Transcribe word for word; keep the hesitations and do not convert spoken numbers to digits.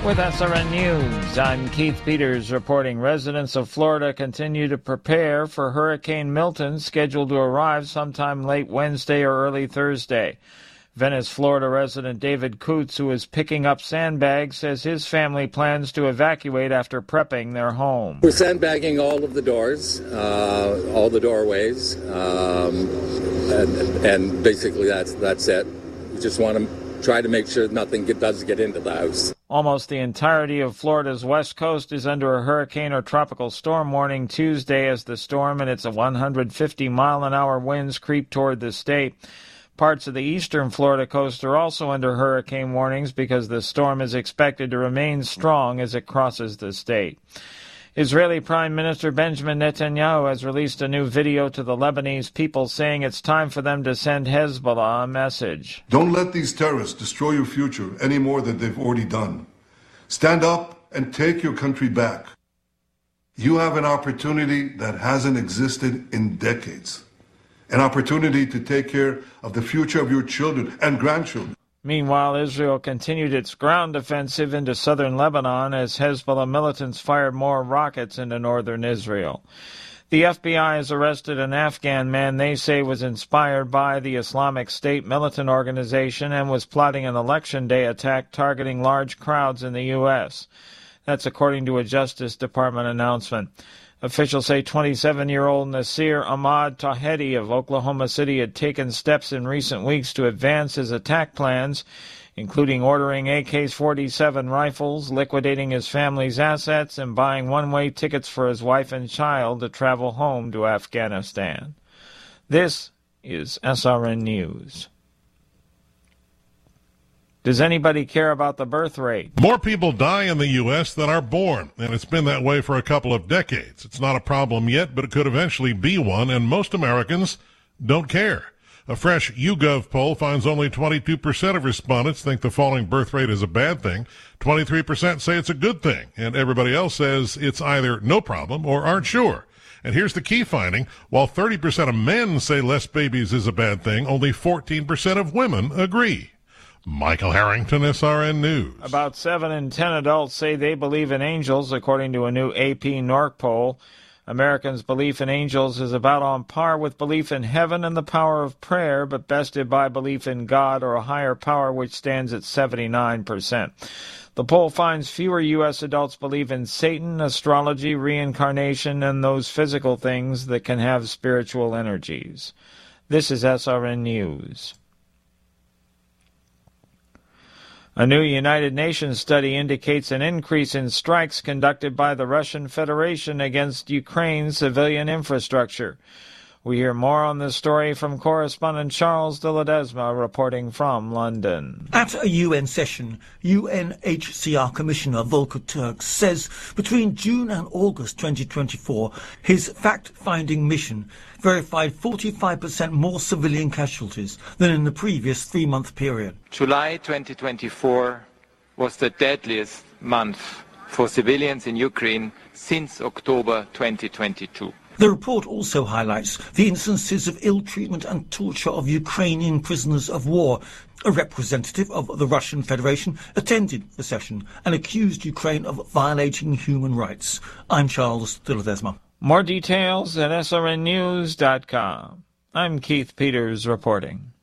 With S R N News, I'm Keith Peters reporting residents of Florida continue to prepare for Hurricane Milton, scheduled to arrive sometime late Wednesday or early Thursday. Venice, Florida resident David Coots, who is picking up sandbags, says his family plans to evacuate after prepping their home. We're sandbagging all of the doors, uh, all the doorways, um, and, and basically that's that's it. We just want to try to make sure nothing get, does get into the house. Almost the entirety of Florida's west coast is under a hurricane or tropical storm warning Tuesday as the storm and its one hundred fifty mile an hour winds creep toward the state. Parts of the eastern Florida coast are also under hurricane warnings because the storm is expected to remain strong as it crosses the state. Israeli Prime Minister Benjamin Netanyahu has released a new video to the Lebanese people saying it's time for them to send Hezbollah a message. Don't let these terrorists destroy your future any more than they've already done. Stand up and take your country back. You have an opportunity that hasn't existed in decades. An opportunity to take care of the future of your children and grandchildren. Meanwhile, Israel continued its ground offensive into southern Lebanon as Hezbollah militants fired more rockets into northern Israel. The F B I has arrested an Afghan man they say was inspired by the Islamic State militant organization and was plotting an election day attack targeting large crowds in the U S. That's according to a Justice Department announcement. Officials say twenty-seven-year-old Nasir Ahmad Tahedi of Oklahoma City had taken steps in recent weeks to advance his attack plans, including ordering A K forty-seven rifles, liquidating his family's assets, and buying one-way tickets for his wife and child to travel home to Afghanistan. This is S R N News. Does anybody care about the birth rate? More people die in the U S than are born, and it's been that way for a couple of decades. It's not a problem yet, but it could eventually be one, and most Americans don't care. A fresh YouGov poll finds only twenty-two percent of respondents think the falling birth rate is a bad thing. twenty-three percent say it's a good thing, and everybody else says it's either no problem or aren't sure. And here's the key finding. While thirty percent of men say less babies is a bad thing, only fourteen percent of women agree. Michael Harrington, S R N News. About seven in ten adults say they believe in angels, according to a new A P NORC poll. Americans' belief in angels is about on par with belief in heaven and the power of prayer, but bested by belief in God or a higher power, which stands at seventy-nine percent. The poll finds fewer U S adults believe in Satan, astrology, reincarnation, and those physical things that can have spiritual energies. This is S R N News. A new United Nations study indicates an increase in strikes conducted by the Russian Federation against Ukraine's civilian infrastructure. We hear more on this story from correspondent Charles de Ledesma reporting from London. At a U N session, U N H C R Commissioner Volker Turk says between June and August twenty twenty-four, his fact-finding mission verified forty-five percent more civilian casualties than in the previous three-month period. July twenty twenty-four was the deadliest month for civilians in Ukraine since October twenty twenty-two. The report also highlights the instances of ill treatment and torture of Ukrainian prisoners of war. A representative of the Russian Federation attended the session and accused Ukraine of violating human rights. I'm Charles de Ledesma. More details at S R N news dot com. I'm Keith Peters reporting.